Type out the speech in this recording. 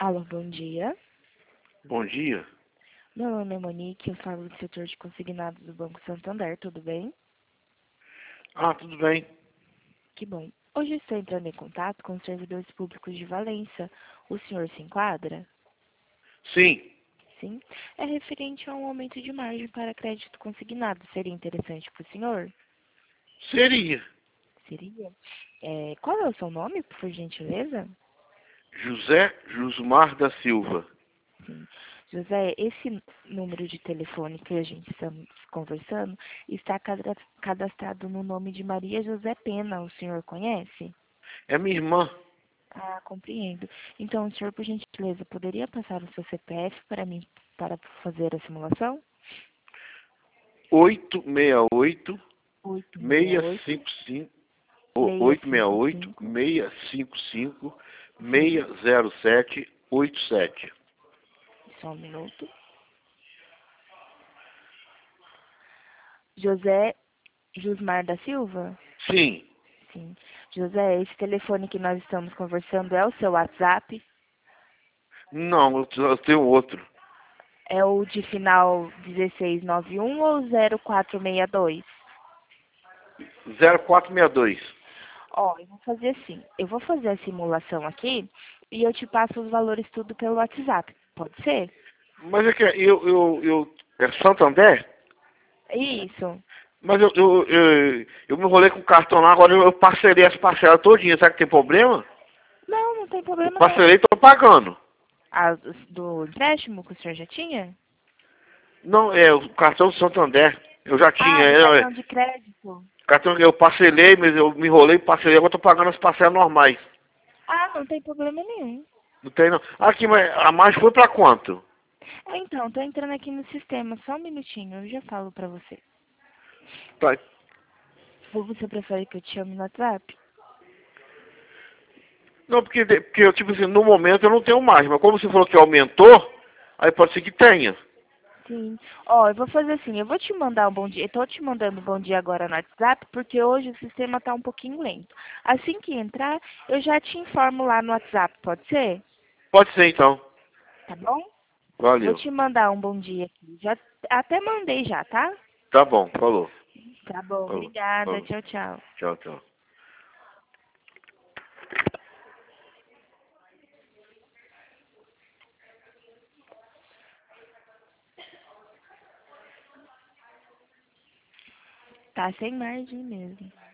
Alô, bom dia. Bom dia. Meu nome é Monique, eu falo do setor de consignados do Banco Santander, tudo bem? Ah, tudo bem. Que bom. Hoje estou entrando em contato com os servidores públicos de Valença. O senhor se enquadra? Sim, Sim. É referente a um aumento de margem para crédito consignado. Seria interessante para o senhor? seria. Seria? Qual é o seu nome, por gentileza? José Jusmar da Silva. Sim. José, esse número de telefone que a gente estamos conversando está cadastrado no nome de Maria José Pena. O senhor conhece? É minha irmã. Ah, compreendo. Então, o senhor, por gentileza, poderia passar o seu CPF para mim para fazer a simulação? 868 868 655 868 655. 655 Sim, 60787. só um minuto. José Jusmar da Silva? Sim. Sim. José, esse telefone que nós estamos conversando é o seu WhatsApp? Não, eu tenho outro. É o de final 1691 ou 0462? 0462. Ó, eu vou fazer assim. Eu vou fazer a simulação aqui e eu te passo os valores tudo pelo WhatsApp. Pode ser? Mas é que é Santander? Isso. Mas eu me enrolei com o cartão lá, agora eu parcelei as parcelas todinhas. Será que tem problema? Não, não tem Eu problema não. parcelei e tô pagando. Ah, do empréstimo que o senhor já tinha? Não, é o cartão do Santander. Eu já tinha. Ah, do cartão de crédito. Cartão que eu parcelei, mas eu me enrolei, parcelei, agora tô pagando as parcelas normais. Ah, não tem problema nenhum. Não tem não. Aqui, mas a mais foi pra quanto? Então, tô entrando aqui no sistema, só um minutinho, eu já falo pra você. Tá. Ou você prefere que eu te chame no WhatsApp? Não, porque eu, tipo assim, no momento eu não tenho mais, mas como você falou que aumentou, aí pode ser que tenha. Sim. Ó, eu vou fazer assim, eu vou te mandar um bom dia. Eu tô te mandando um bom dia agora no WhatsApp, porque hoje o sistema tá um pouquinho lento. Assim que entrar, eu já te informo lá no WhatsApp, pode ser? Pode ser então. Tá bom? Vou Valeu. te mandar um bom dia aqui. Já até mandei já, tá? Tá bom, falou. Tá bom, Falou. obrigada. Falou. Tchau, tchau. Tchau, tchau. Tá sem margem mesmo.